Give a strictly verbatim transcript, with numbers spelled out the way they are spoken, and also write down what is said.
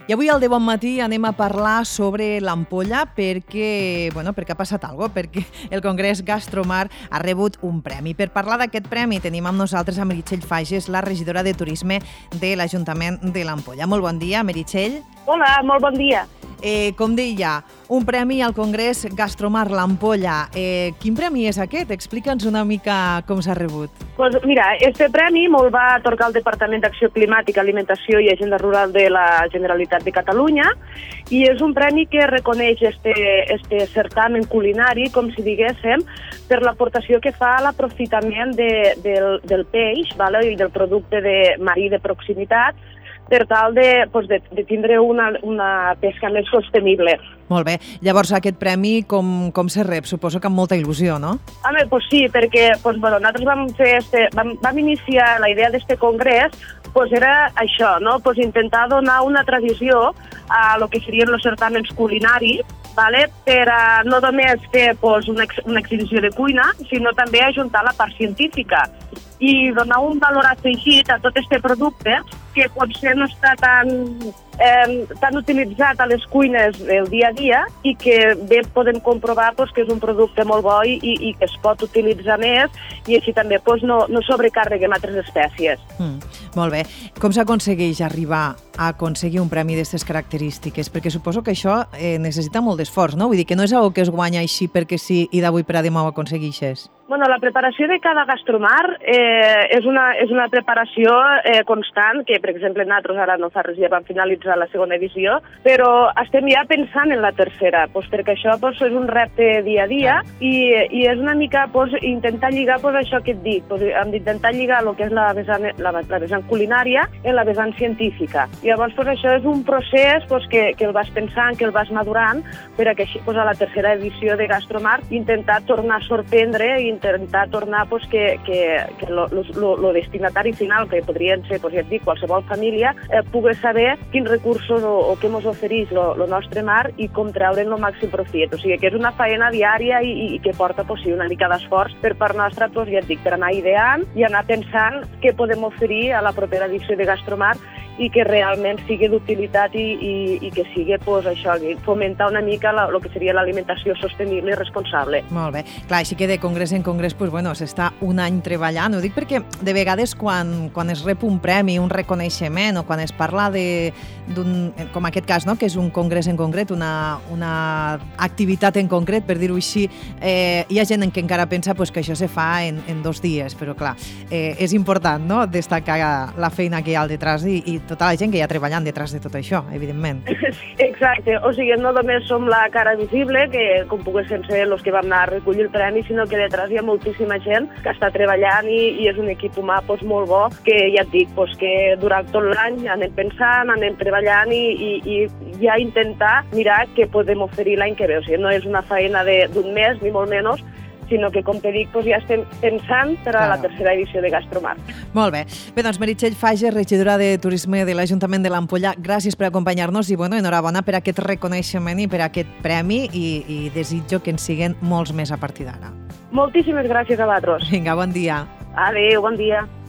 I avui al De Bon Matí anem a parlar sobre l'ampolla perquè, bueno, perquè ha passat alguna cosa, perquè el Congrés Gastromar ha rebut un premi. Per parlar d'aquest premi tenim amb nosaltres a Meritxell Fages, la regidora de Turisme de l'Ajuntament de l'Ampolla. Molt bon dia, Meritxell. Hola, molt bon dia. Eh, com deia, un premi al Congrés Gastromar l'Ampolla. Eh, quin premi és aquest? Explica'ns una mica com s'ha rebut. Pues mira, este premi me'l va atorgar el Departament d'Acció Climàtica, Alimentació i Agenda Rural de la Generalitat de Catalunya i és un premi que reconeix este, este certamen culinari, com si diguéssim, per l'aportació que fa a l'aprofitament de, del, del peix, vale, i del producte de marí de proximitat, per tal de, pues, de, de tindre una, una pesca més sostenible. Molt bé. Llavors, aquest premi com, com se rep? Suposo que amb molta il·lusió, no? Home, pues sí, perquè pues, bueno, nosaltres vam, fer este, vam, vam iniciar la idea d'este congrés, pues era això, no? Pues intentar donar una tradició a lo que serien els certàmens culinaris, vale? Per a no només fer pues, una, ex, una exhibició de cuina, sinó també ajuntar la part científica i donar un valor afegit a tot este producte que potser no està tan, eh, tan utilitzat a les cuines del dia a dia i que bé podem comprovar pues, que és un producte molt bo i, i que es pot utilitzar més i així també pues, no, no sobrecarreguem altres espècies. Mm, molt bé. Com s'aconsegueix arribar a aconseguir un premi d'aquestes característiques? Perquè suposo que això eh, necessita molt d'esforç, no? Vull dir que no és algo que es guanya així perquè sí i d'avui per a demà ho aconsegueixes. Bueno, la preparació de cada gastromar eh, és, una, és una preparació eh, constant, que per exemple nosaltres ara no fa res, ja vam finalitzar la segona edició, però estem ja pensant en la tercera, pues, perquè això pues, és un repte dia a dia i, i és una mica pues, intentar lligar pues, això que et dic, pues, hem d'intentar lligar el que és la vessant, la, la vessant culinària en la vessant científica. I llavors pues, això és un procés pues, que, que el vas pensant, que el vas madurant, per a que així pues, a la tercera edició de Gastromar intentar tornar a sorprendre i intentar tornar pues, que, que, que lo, lo, lo destinatari final, que podrien ser, pues, ja et dic, qualsevol família, eh, pugui saber quins recursos o, o què ens ofereix el nostre mar i com treure'n el màxim profit. O sigui que és una feina diària i, i que porta pues, sí, una mica d'esforç per part nostra, pues, ja et dic, per anar ideant i anar pensant què podem oferir a la propera edició de Gastromar i que realment sigui d'utilitat i, i, i que sigui pues, això, fomentar una mica la, el que seria l'alimentació sostenible i responsable. Molt bé. Clar, així que de congrés en congrés pues, bueno, s'està un any treballant. Ho dic perquè de vegades quan, quan es rep un premi, un reconeixement o quan es parla d'un, com aquest cas, no? Que és un congrés en concret, una, una activitat en concret, per dir-ho així, eh, hi ha gent que encara pensa pues, que això se fa en, en dos dies, però clar, eh, és important, no?, destacar la feina que hi ha al detrás i, i tota la gent que hi ha treballant detrás de tot això, evidentment. Exacte, o sigui, no només som la cara visible, que com poguessin ser els que vam anar a recollir el premi, sinó que detrás hi ha moltíssima gent que està treballant i, i és un equip humà pues, molt bo, que ja et dic, pues, que durant tot l'any anem pensant, anem treballant i, i, i ja intentar mirar què podem oferir l'any que ve. O sigui, no és una feina d'un mes, ni molt menys, sinó que, com te dic, doncs ja estem pensant per a claro. La tercera edició de Gastromar. Molt bé. Bé, doncs, Meritxell Fages, regidora de Turisme de l'Ajuntament de l'Ampolla, gràcies per acompanyar-nos i, bueno, enhorabona per aquest reconeixement i per aquest premi i, i desitjo que en siguen molts més a partir d'ara. Moltíssimes gràcies a vosaltres. Vinga, bon dia. Adéu, bon dia.